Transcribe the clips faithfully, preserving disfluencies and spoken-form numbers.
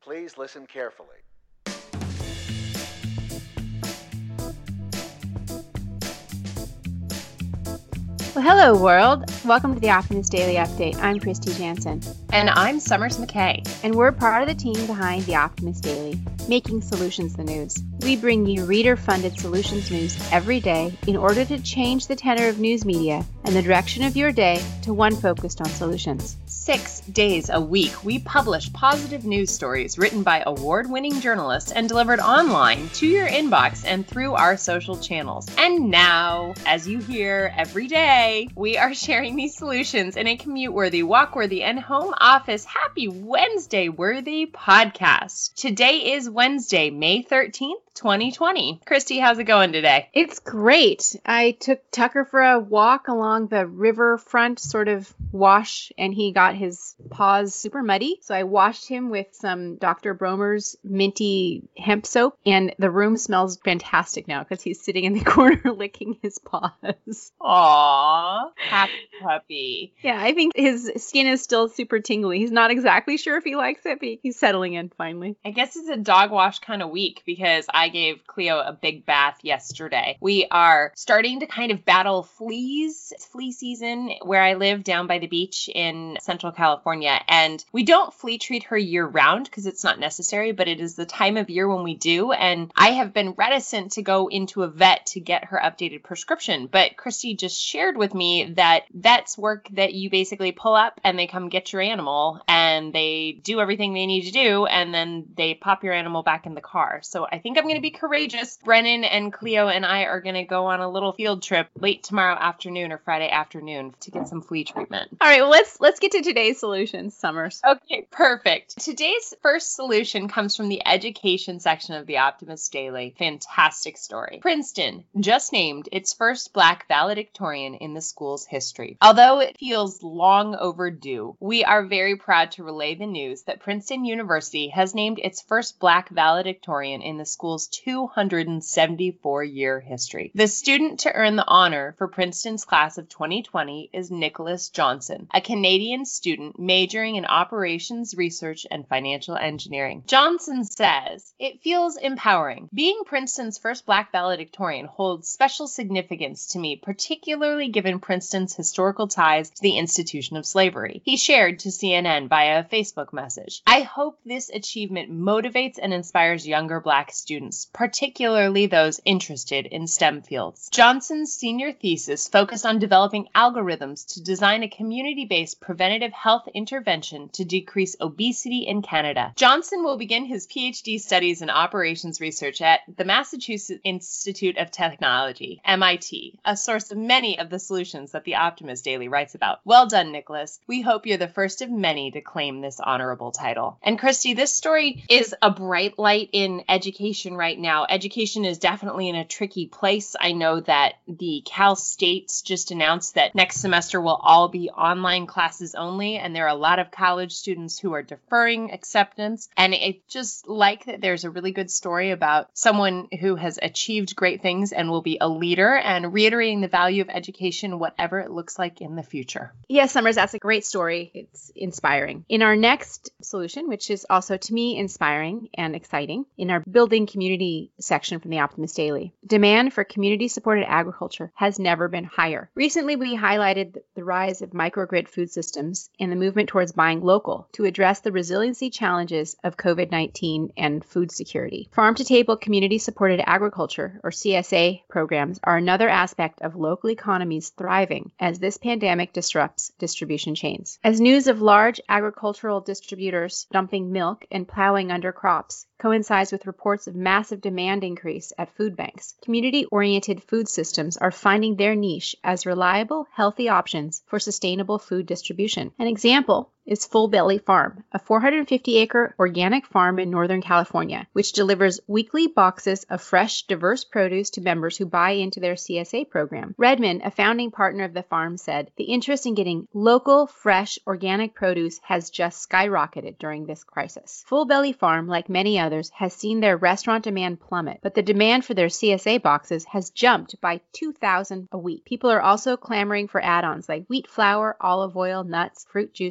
Please listen carefully. Well, hello, world. Welcome to the Optimist Daily Update. I'm Christy Jansen. And I'm Summers McKay. And we're part of the team behind the Optimist Daily, making solutions the news. We bring you reader-funded solutions news every day in order to change the tenor of news media and the direction of your day to one focused on solutions. Six days a week, we publish positive news stories written by award-winning journalists and delivered online to your inbox and through our social channels. And now, as you hear every day, we are sharing these solutions in a commute-worthy, walk-worthy, and home office Happy Wednesday-worthy podcast. Today is Wednesday, May thirteenth, twenty twenty. Christy, how's it going today? It's great. I took Tucker for a walk along the riverfront sort of wash, and he got his paws super muddy. So I washed him with some Doctor Bromer's minty hemp soap, and the room smells fantastic now because he's sitting in the corner licking his paws. Aww, happy puppy. Yeah, I think his skin is still super tingly. He's not exactly sure if he likes it, but he's settling in finally. I guess it's a dog wash kind of week because I gave Cleo a big bath yesterday. We are starting to kind of battle fleas. It's flea season where I live down by the beach in Central California, and we don't flea treat her year round because it's not necessary, but it is the time of year when we do, and I have been reticent to go into a vet to get her updated prescription, but Christy just shared with me that vets work that you basically pull up and they come get your animal and they do everything they need to do and then they pop your animal back in the car. So I think I'm going to be courageous. Brennan and Cleo and I are going to go on a little field trip late tomorrow afternoon or Friday afternoon to get some flea treatment. All right, well, let's let's get to today's solutions, Summers. Okay, perfect. Today's first solution comes from the education section of the Optimist Daily. Fantastic story. Princeton just named its first Black valedictorian in the school's history. Although it feels long overdue, we are very proud to relay the news that Princeton University has named its first Black valedictorian in the school's two hundred seventy-four year history. The student to earn the honor for Princeton's class of twenty twenty is Nicholas Johnson, a Canadian student majoring in operations research and financial engineering. Johnson says, "It feels empowering. Being Princeton's first Black valedictorian holds special significance to me, particularly given Princeton's historical ties to the institution of slavery." He shared to C N N via a Facebook message. "I hope this achievement motivates and inspires younger Black students, particularly those interested in STEM fields." Johnson's senior thesis focused on developing algorithms to design a community-based preventative health intervention to decrease obesity in Canada. Johnson will begin his P H D studies in operations research at the Massachusetts Institute of Technology, M I T, a source of many of the solutions that the Optimist Daily writes about. Well done, Nicholas. We hope you're the first of many to claim this honorable title. And Christy, this story is a bright light in education right now. Education is definitely in a tricky place. I know that the Cal States just announced that next semester will all be online classes only, and there are a lot of college students who are deferring acceptance. And I just like that there's a really good story about someone who has achieved great things and will be a leader, and reiterating the value of education, whatever it looks like in the future. Yes, Summers, that's a great story. It's inspiring. In our next solution, which is also to me inspiring and exciting, in our building community section from the Optimist Daily, demand for community-supported agriculture has never been higher. Recently, we highlighted the rise of microgrid food systems and the movement towards buying local to address the resiliency challenges of COVID nineteen and food security. Farm-to-table community-supported agriculture, or C S A programs, are another aspect of local economies thriving as this pandemic disrupts distribution chains. As news of large agricultural distributors dumping milk and plowing under crops coincides with reports of massive demand increase at food banks, community-oriented food systems are finding their niche as reliable, healthy options for sustainable food distribution. An example is Full Belly Farm, a four hundred fifty acre organic farm in Northern California, which delivers weekly boxes of fresh, diverse produce to members who buy into their C S A program. Redmond, a founding partner of the farm, said, "The interest in getting local, fresh, organic produce has just skyrocketed during this crisis." Full Belly Farm, like many others, has seen their restaurant demand plummet, but the demand for their C S A boxes has jumped by two thousand a week. People are also clamoring for add-ons like wheat flour, olive oil, nuts, fruit juices, and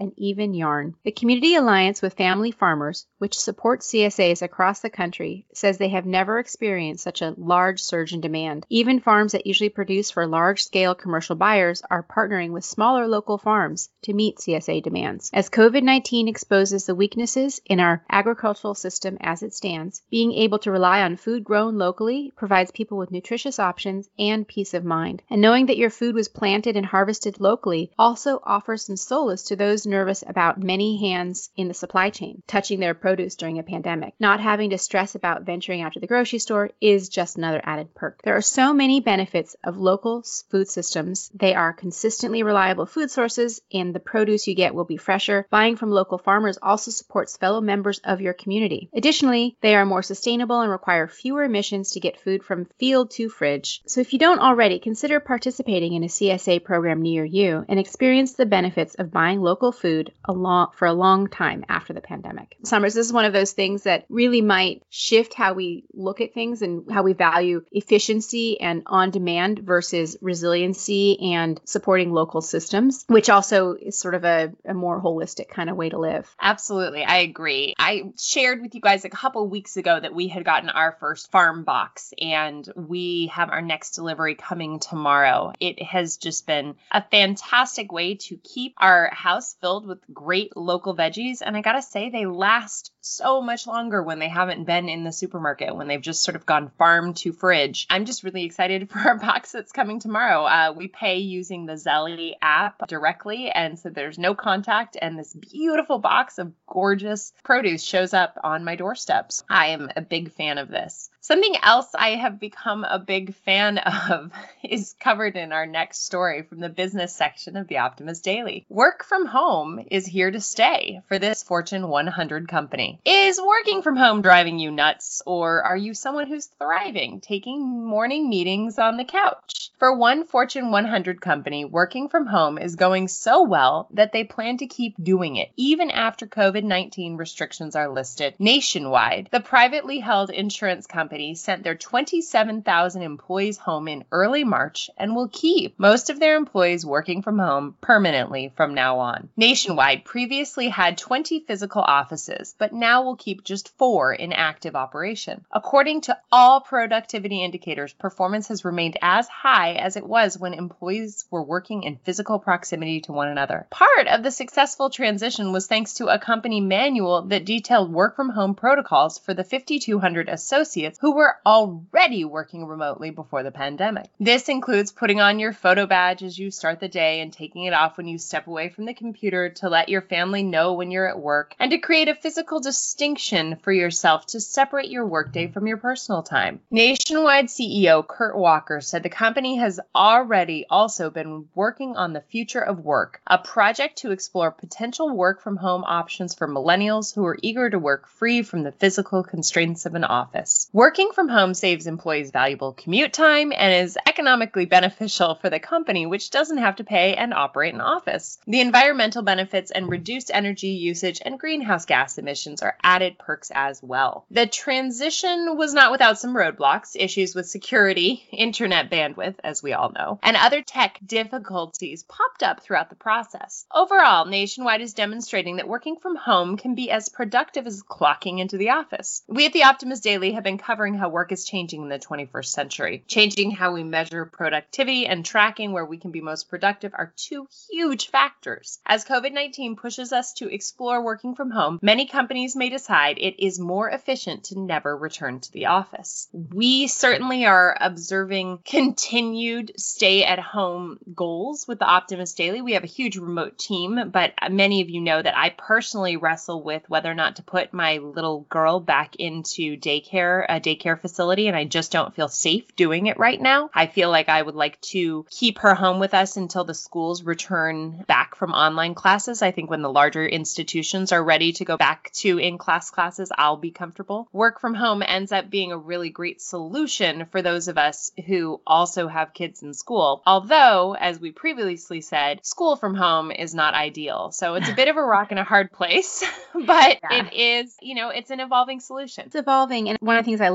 and even yarn. The Community Alliance with Family Farmers, which supports C S As across the country, says they have never experienced such a large surge in demand. Even farms that usually produce for large-scale commercial buyers are partnering with smaller local farms to meet C S A demands. As COVID nineteen exposes the weaknesses in our agricultural system as it stands, being able to rely on food grown locally provides people with nutritious options and peace of mind. And knowing that your food was planted and harvested locally also offers some solace to those nervous about many hands in the supply chain touching their produce during a pandemic. Not having to stress about venturing out to the grocery store is just another added perk. There are so many benefits of local food systems. They are consistently reliable food sources, and the produce you get will be fresher. Buying from local farmers also supports fellow members of your community. Additionally, they are more sustainable and require fewer emissions to get food from field to fridge. So if you don't already, consider participating in a C S A program near you and experience the benefits of buying local food a long, for a long time after the pandemic. Summers, this is one of those things that really might shift how we look at things and how we value efficiency and on-demand versus resiliency and supporting local systems, which also is sort of a, a more holistic kind of way to live. Absolutely. I agree. I shared with you guys a couple weeks ago that we had gotten our first farm box, and we have our next delivery coming tomorrow. It has just been a fantastic way to keep our house filled with great local veggies. And I gotta say, they last so much longer when they haven't been in the supermarket, when they've just sort of gone farm to fridge. I'm just really excited for our box that's coming tomorrow. Uh, we pay using the Zelly app directly, and so there's no contact, and this beautiful box of gorgeous produce shows up on my doorsteps. I am a big fan of this. Something else I have become a big fan of is covered in our next story from the business section of the Optimist Daily. Work from home is here to stay for this Fortune one hundred company. Is working from home driving you nuts, or are you someone who's thriving, taking morning meetings on the couch? For one Fortune one hundred company, working from home is going so well that they plan to keep doing it, even after COVID nineteen restrictions are lifted nationwide. The privately held insurance company sent their twenty-seven thousand employees home in early March and will keep most of their employees working from home permanently from now on. Nationwide previously had twenty physical offices, but now will keep just four in active operation. According to all productivity indicators, performance has remained as high as it was when employees were working in physical proximity to one another. Part of the successful transition was thanks to a company manual that detailed work from home protocols for the fifty-two hundred associates who were already working remotely before the pandemic. This includes putting on your photo badge as you start the day and taking it off when you step away from the computer to let your family know when you're at work, and to create a physical distinction for yourself to separate your workday from your personal time. Nationwide C E O Kurt Walker said the company has already also been working on the future of work, a project to explore potential work from home options for millennials who are eager to work free from the physical constraints of an office. Working from home saves employees valuable commute time and is economically beneficial for the company, which doesn't have to pay and operate an office. The environmental benefits and reduced energy usage and greenhouse gas emissions are added perks as well. The transition was not without some roadblocks, issues with security, internet bandwidth, as we all know, and other tech difficulties popped up throughout the process. Overall, Nationwide is demonstrating that working from home can be as productive as clocking into the office. We at the Optimist Daily have been covering how work is changing in the twenty-first century. Changing how we measure productivity and tracking where we can be most productive are two huge factors. As COVID nineteen pushes us to explore working from home, many companies may decide it is more efficient to never return to the office. We certainly are observing continued stay-at-home goals with the Optimist Daily. We have a huge remote team, but many of you know that I personally wrestle with whether or not to put my little girl back into daycare, a daycare facility, and I just don't feel safe doing it right now. I feel like I would like to keep her home with us until the schools return back from online classes. I think when the larger institutions are ready to go back to in-class classes, I'll be comfortable. Work from home ends up being a really great solution for those of us who also have kids in school. Although, as we previously said, school from home is not ideal. So it's a bit of a rock and a hard place, but yeah. It is, you know, it's an evolving solution. It's evolving. And one of the things I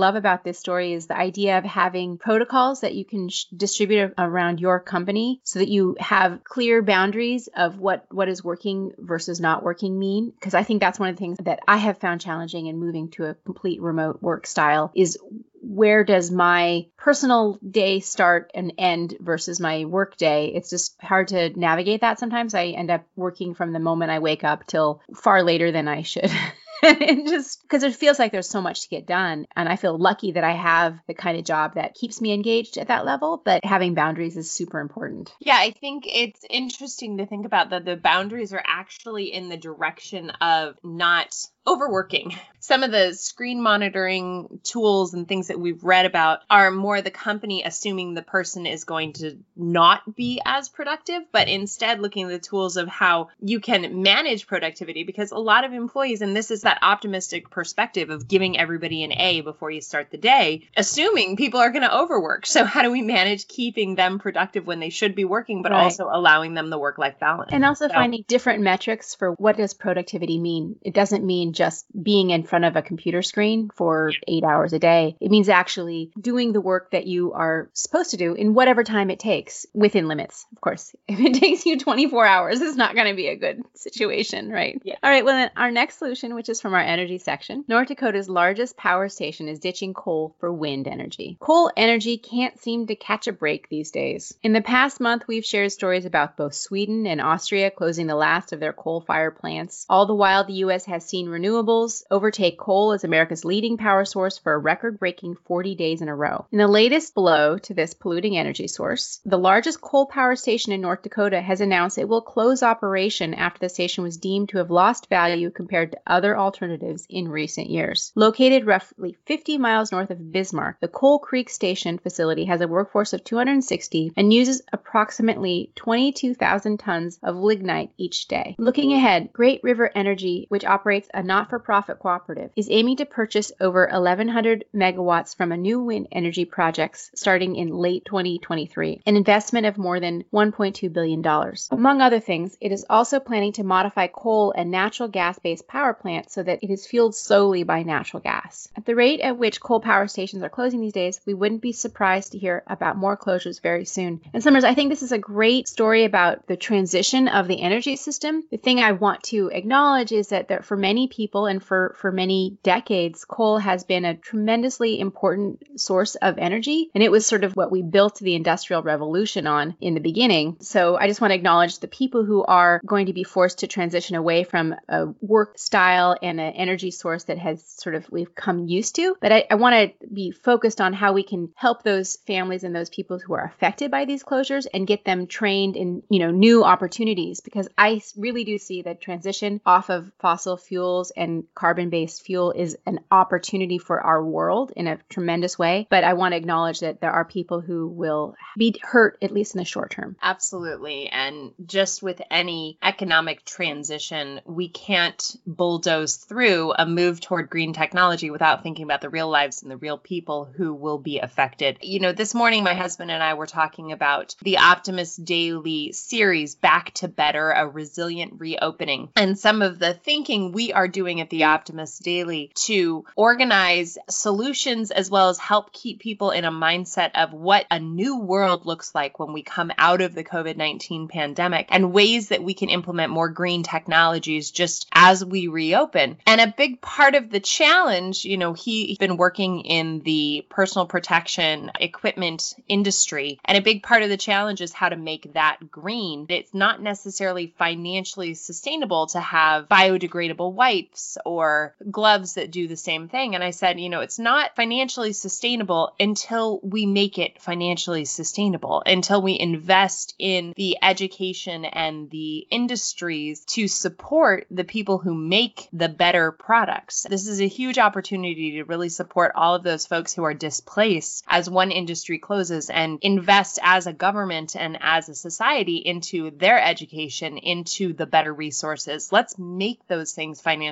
love about this story is the idea of having protocols that you can sh- distribute around your company so that you have clear boundaries of what, what is working versus not working mean. Because I think that's one of the things that I have found challenging in moving to a complete remote work style is where does my personal day start and end versus my work day? It's just hard to navigate that sometimes. I end up working from the moment I wake up till far later than I should. And just because it feels like there's so much to get done. And I feel lucky that I have the kind of job that keeps me engaged at that level. But having boundaries is super important. Yeah, I think it's interesting to think about that the boundaries are actually in the direction of not overworking. Some of the screen monitoring tools and things that we've read about are more the company assuming the person is going to not be as productive, but instead looking at the tools of how you can manage productivity, because a lot of employees, and this is that optimistic perspective of giving everybody an A before you start the day, assuming people are going to overwork. So how do we manage keeping them productive when they should be working, but Right. also allowing them the work-life balance? And also So- finding different metrics for what does productivity mean. It doesn't mean just being in front of a computer screen for eight hours a day. It means actually doing the work that you are supposed to do in whatever time it takes, within limits, of course. If it takes you twenty-four hours, it's not going to be a good situation, right? Yeah. All right, well, then our next solution, which is from our energy section, North Dakota's largest power station is ditching coal for wind energy. Coal energy can't seem to catch a break these days. In the past month, we've shared stories about both Sweden and Austria closing the last of their coal-fired plants. All the while, the U S has seen renewables overtake coal as America's leading power source for a record-breaking forty days in a row. In the latest blow to this polluting energy source, the largest coal power station in North Dakota has announced it will close operation after the station was deemed to have lost value compared to other alternatives in recent years. Located roughly fifty miles north of Bismarck, the Coal Creek Station facility has a workforce of two hundred sixty and uses approximately twenty-two thousand tons of lignite each day. Looking ahead, Great River Energy, which operates a not-for-profit cooperative, is aiming to purchase over eleven hundred megawatts from a new wind energy projects starting in late twenty twenty-three, an investment of more than one point two billion dollars. Among other things, it is also planning to modify coal and natural gas-based power plants so that it is fueled solely by natural gas. At the rate at which coal power stations are closing these days, we wouldn't be surprised to hear about more closures very soon. And Summers, I think this is a great story about the transition of the energy system. The thing I want to acknowledge is that there, for many people and for, for many decades, coal has been a tremendously important source of energy. And it was sort of what we built the Industrial Revolution on in the beginning. So I just want to acknowledge the people who are going to be forced to transition away from a work style and an energy source that has sort of we've come used to. But I, I want to be focused on how we can help those families and those people who are affected by these closures and get them trained in, you know, new opportunities, because I really do see that transition off of fossil fuels and carbon-based fuel is an opportunity for our world in a tremendous way. But I want to acknowledge that there are people who will be hurt, at least in the short term. Absolutely. And just with any economic transition, we can't bulldoze through a move toward green technology without thinking about the real lives and the real people who will be affected. You know, this morning, my husband and I were talking about the Optimist Daily series, Back to Better, a Resilient Reopening, and some of the thinking we are doing at the Optimist Daily to organize solutions as well as help keep people in a mindset of what a new world looks like when we come out of the COVID nineteen pandemic, and ways that we can implement more green technologies just as we reopen. And a big part of the challenge, you know, he's been working in the personal protection equipment industry, and a big part of the challenge is how to make that green. It's not necessarily financially sustainable to have biodegradable wipes or gloves that do the same thing. And I said, you know, it's not financially sustainable until we make it financially sustainable, until we invest in the education and the industries to support the people who make the better products. This is a huge opportunity to really support all of those folks who are displaced as one industry closes, and invest as a government and as a society into their education, into the better resources. Let's make those things financially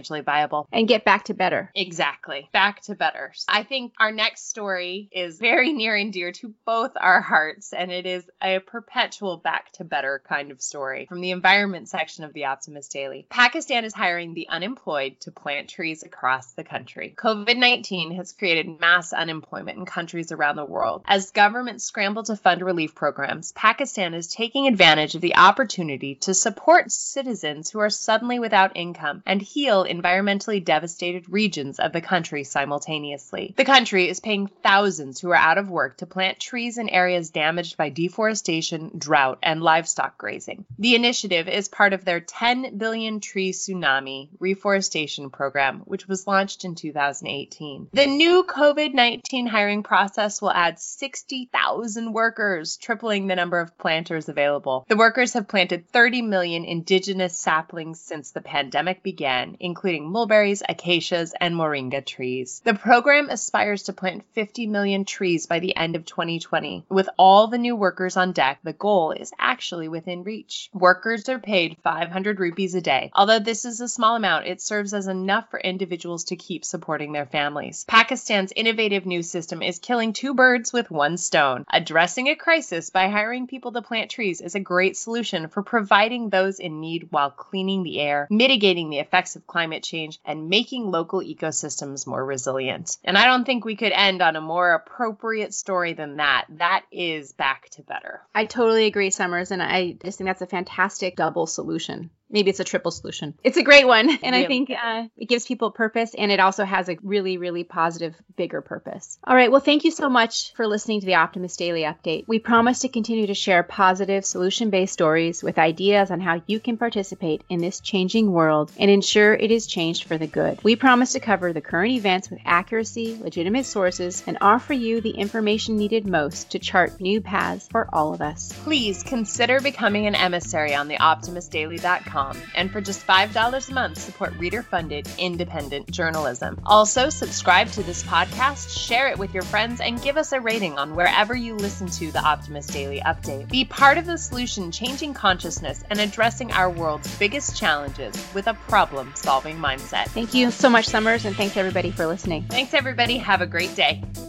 financially viable. And get back to better. Exactly. Back to better. I think our next story is very near and dear to both our hearts, and it is a perpetual back to better kind of story from the environment section of the Optimist Daily. Pakistan is hiring the unemployed to plant trees across the country. COVID nineteen has created mass unemployment in countries around the world. As governments scramble to fund relief programs, Pakistan is taking advantage of the opportunity to support citizens who are suddenly without income and heal environmentally devastated regions of the country simultaneously. The country is paying thousands who are out of work to plant trees in areas damaged by deforestation, drought, and livestock grazing. The initiative is part of their ten billion tree tsunami reforestation program, which was launched in two thousand eighteen. The new COVID nineteen hiring process will add sixty thousand workers, tripling the number of planters available. The workers have planted thirty million indigenous saplings since the pandemic began, including mulberries, acacias, and moringa trees. The program aspires to plant fifty million trees by the end of twenty twenty. With all the new workers on deck, the goal is actually within reach. Workers are paid five hundred rupees a day. Although this is a small amount, it serves as enough for individuals to keep supporting their families. Pakistan's innovative new system is killing two birds with one stone. Addressing a crisis by hiring people to plant trees is a great solution for providing those in need while cleaning the air, mitigating the effects of climate change, and making local ecosystems more resilient. And I don't think we could end on a more appropriate story than that. That is back to better. I totally agree, Summers, and I just think that's a fantastic double solution. Maybe it's a triple solution. It's a great one. And really? I think uh, it gives people purpose, and it also has a really, really positive, bigger purpose. All right. Well, thank you so much for listening to the Optimist Daily Update. We promise to continue to share positive, solution-based stories with ideas on how you can participate in this changing world and ensure it is changed for the good. We promise to cover the current events with accuracy, legitimate sources, and offer you the information needed most to chart new paths for all of us. Please consider becoming an emissary on the optimist daily dot com. And for just five dollars a month, support reader-funded, independent journalism. Also, subscribe to this podcast, share it with your friends, and give us a rating on wherever you listen to the Optimist Daily Update. Be part of the solution, changing consciousness and addressing our world's biggest challenges with a problem-solving mindset. Thank you so much, Summers, and thanks everybody for listening. Thanks, everybody. Have a great day.